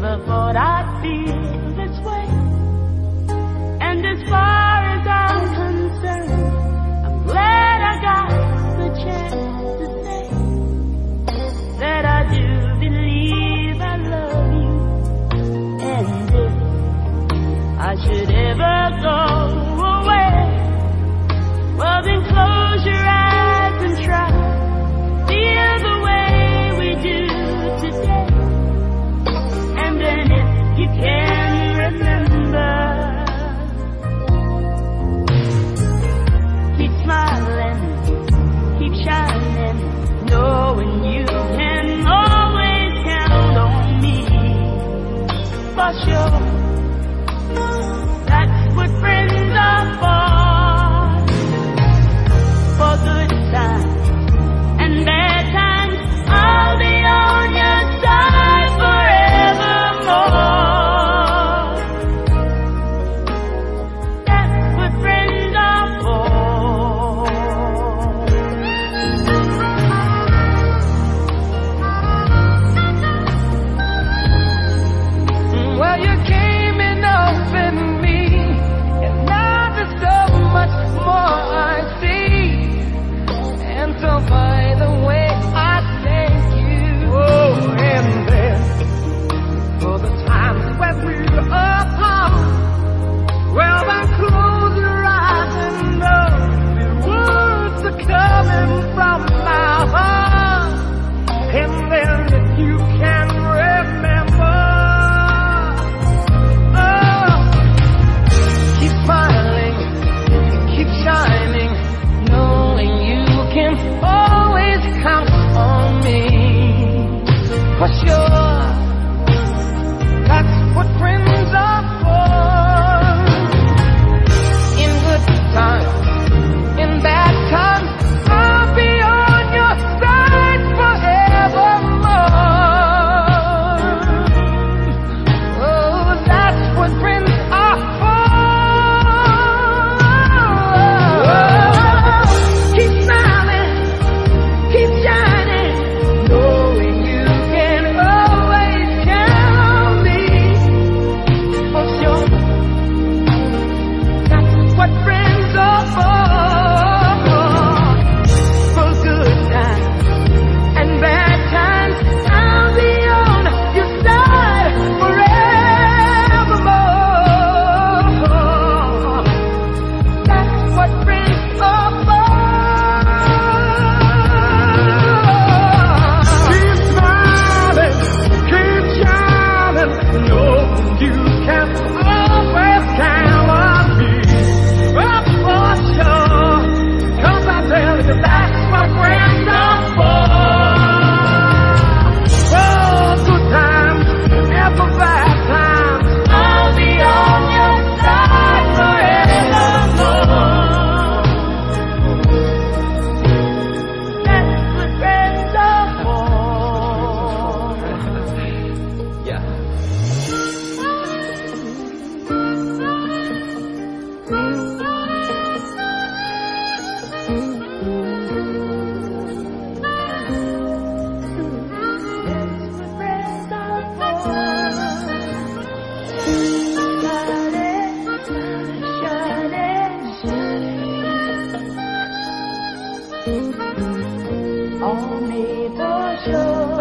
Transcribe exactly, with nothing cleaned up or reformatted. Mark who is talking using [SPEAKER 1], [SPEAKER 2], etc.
[SPEAKER 1] never thought I'd feel this way. And as far as I'm concerned, I'm glad I got the chance to say that I do believe I love you. And if I should ever go away, well then close your eyes and try feel the way we do today. And then if you can remember, keep smiling, keep shining, knowing you can always count on me. For sure, that's what friends are for. For good times and bad times, I'll be on your side forevermore. That's what friends are for. Well, you came and opened me, and now there's so much more I see. And so by the way, I thank you. Oh, and then for the times when we're apart, well then close your eyes and know the words are coming from my heart. And then if you can remember, oh, keep smiling, keep shining, knowing you can always count on me. For sure, that's what friends are for. In good times, in bad times, I'll be on your side forevermore. Oh, that's what friends are for. Keep smiling, keep shining, knowing you can always count on me. For sure, that's what friends are for. For good times and bad times, I'll be on your side forevermore. That's what friends are for. Keep smiling, keep shining, know you can always count on me. Oh, for sure, 'cause I tell you that's what friends are for. Oh, good times, never bad times, I'll be on your side forevermore. That's what friends are for. Yeah. Only for sure.